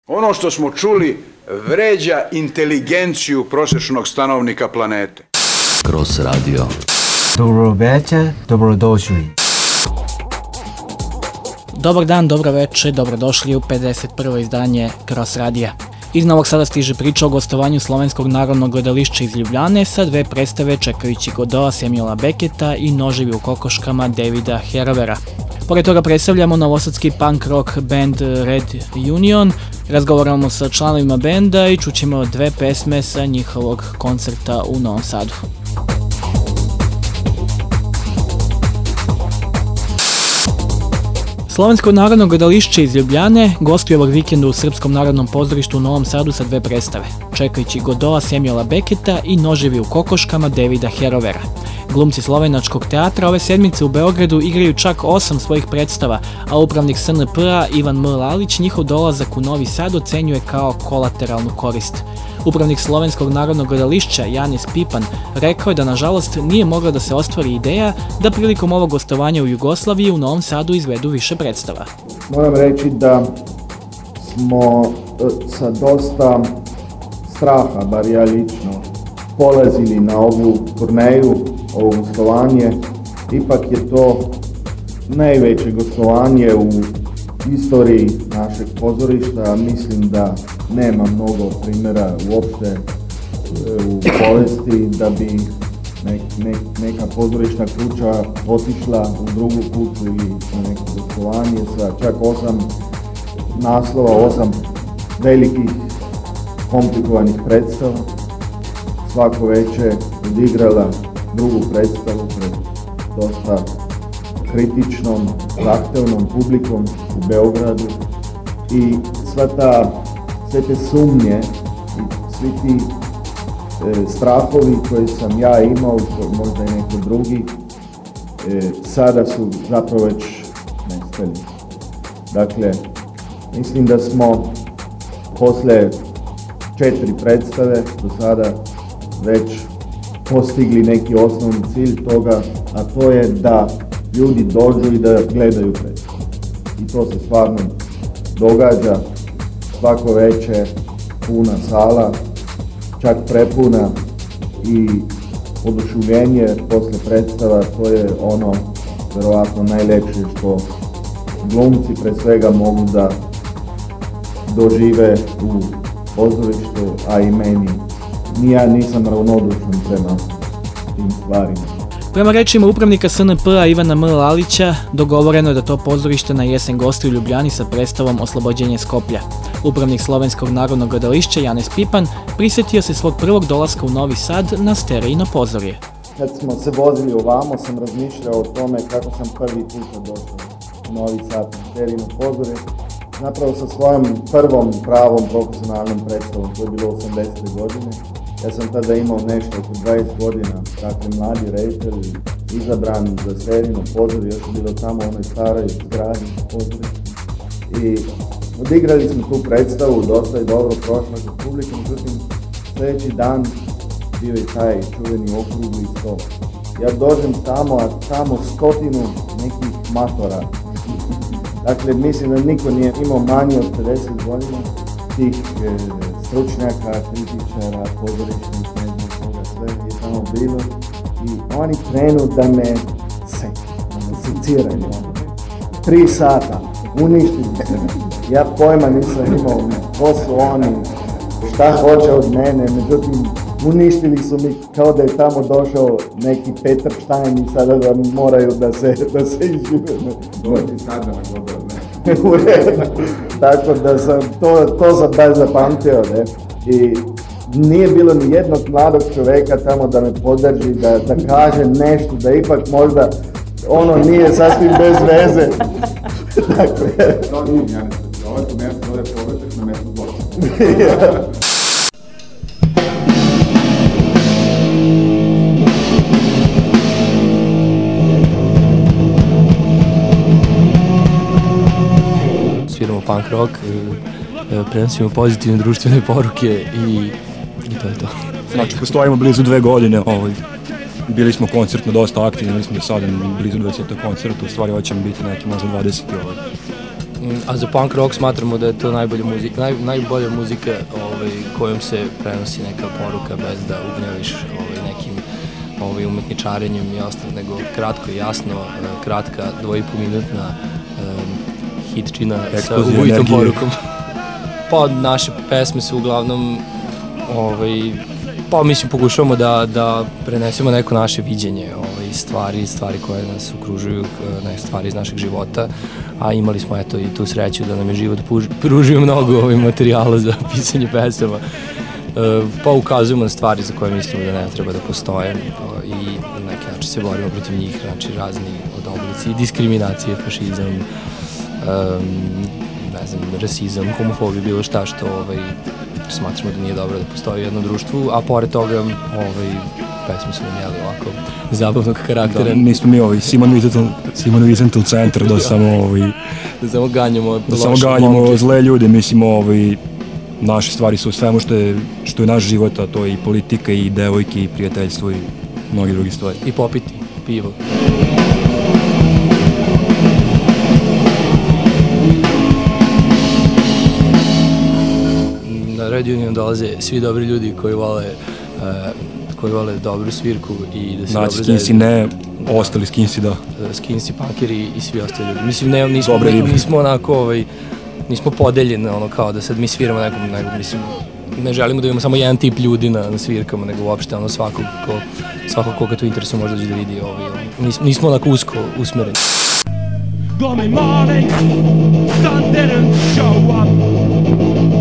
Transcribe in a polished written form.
Ono što smo čuli vređa inteligenciju prosječnog stanovnika planete. Kroz radio. Dobro večer, dobrodošli. Dobar dan, dobro večer, dobrodošli u 51. izdanje Kroz radija. Iz Novog Sada stiže priča o gostovanju Slovenskog narodnog gledališća iz Ljubljane sa dve predstave čekajući Godoa Samuela Becketa i Noževi u kokoškama Davida Herovera. Pored toga predstavljamo novosadski punk rock band Red Union, razgovaramo sa članovima benda i čućemo dve pesme sa njihovog koncerta u Novom Sadu. Slovensko narodno gledališće iz Ljubljane gostuje ovog vikenda u Srpskom narodnom pozorištu u Novom Sadu sa dve predstave, čekajući Godoa Samuela Becketa i Noževi u kokoškama Davida Herovera. Glumci Slovenačkog teatra ove sedmice u Beogradu igraju čak 8 svojih predstava, a upravnik SNP-a Ivan M. Lalić njihov dolazak u Novi Sad ocenjuje kao kolateralnu korist. Upravnik Slovenskog narodnog gledališća Janez Pipan rekao je da nažalost nije mogla da se ostvari ideja da prilikom ovog gostovanja u Jugoslaviji u Novom Sadu izvedu više predstava. Moram reći da smo sa dosta straha, bar ja lično, polazili na ovu turneju, ovo gostovanje. Ipak je to najveće gostovanje u istoriji našeg pozorišta. Mislim da nema mnogo primjera uopšte u povesti da bi neka pozorišna kuća otišla u drugu kuću ili na neko gostovanje sa čak 8 naslova, 8 velikih komplikovanih predstava. Svako veče odigrala drugu predstavu pred dosta kritičnom, zahtevnom publikom u Beogradu i sve te sumnje i svi ti strahovi koje sam ja imao, možda i neki drugi, sada su zapravo već nestali. Dakle, mislim da smo posle 4 predstave do sada već postigli neki osnovni cilj toga, a to je da ljudi dođu i da gledaju predstavu. I to se stvarno događa svako večer, puna sala, čak prepuna i oduševljenje posle predstava, to je ono verovatno najlepše što glumci pre svega mogu da dožive u pozorištu, a i meni. Ja nisam ravnodušan prema tim stvarima. Prema rečima upravnika SNP-a Ivana M. Lalića, dogovoreno je da to pozorište na jesen gosti u Ljubljani sa predstavom Oslobođenje Skoplja. Upravnik Slovenskog narodnog gledališća Janez Pipan prisjetio se svog prvog dolaska u Novi Sad na Sterijino pozorje. Kad smo se vozili ovamo, sam razmišljao o tome kako sam prvi puta došao u Novi Sad na Sterijino pozorje. Napravo sa svojom prvom pravom profesionalnom predstavom, to je bilo 80. godine. Ja sam tada imao nešto oko 20 godina, dakle mladi reditelj, izabran za Sterijino pozorje, još je bilo tamo u onoj staroj zgradi pozorje. I odigrali smo tu predstavu, dosta je dobro prošla kod publike, međutim sljedeći dan bio je taj čuveni okrugli stol. Ja dođem tamo, a tamo 100 nekih matora. Dakle, mislim da niko nije imao manje od 50 godina, tih stručnjaka, kritičara, pozorišnih, ne znam toga, sve je tamo bilo. I oni krenu da me seciraju. 3 sata, uništili se me. Ja pojma nisam imao, ko su oni, šta hoće od mene, međutim, uništili su mi kao da je tamo došao neki Petar Štajn i sada da moraju da se izžive. Dođi sada na Godoa, Tako da sam, to sam baš zapamtio, ne? I nije bilo ni jednog mladog čoveka tamo da me podrži, da kaže nešto, da ipak možda ono nije sasvim bez veze. Dakle... To nije Janez, ovo je mjesto, ovo je povratak na mjesto Boša. Sviramo punk rock, prenosimo pozitivne društvene poruke i to je to. Znači, postojimo blizu 2 godine, bili smo koncertno dosta aktivni, bili smo do sada blizu 20. koncertu, u stvari hoćemo biti neki možda 20. A za punk rock smatramo da je to najbolja muzika kojom se prenosi neka poruka bez da ugnjaviš nekim umetničarenjem i ostalo, nego kratko i jasno, kratka 2,5-minutna hitčina sa ubojitom porukom. Pa naše pesme su uglavnom pa mislim pokušavamo da prenesemo neko naše viđenje stvari koje nas okružuju, stvari iz našeg života, a imali smo eto i tu sreću da nam je život pružio mnogo materijala za pisanje pesama, pa ukazujemo na stvari za koje mislimo da ne treba da postoje i na neki način se borimo protiv njih, znači razni oblici diskriminacije, fašizam, ne znam, rasizam, homofobija, bilo šta što smatramo da nije dobro da postoji u jednom društvu, a pored toga pesme su nam ovako zabavnog karaktera. Da, nismo mi Simon Wiesenthal centar da samo ganjamo zle ljude, mislim naše stvari su svemu što je naš život, a to je i politika i devojke i prijateljstvo i mnogi drugi stvari. I popiti pivo. Na Red Union dolaze svi dobri ljudi koji vole dobru svirku i da se dobro zajedno. Skinsi ne, ostali skinsi da. Skinsi, punkeri i svi ostali ljudi. Mislim, nismo onako, nismo podeljeni kao da sad mi sviramo nekom, mislim, ne želimo da imamo samo jedan tip ljudi na svirkama, nego uopšte svako koga to interesuje može da vidi. Nismo onako usko usmereni. Gloomy morning, sun didn't show up.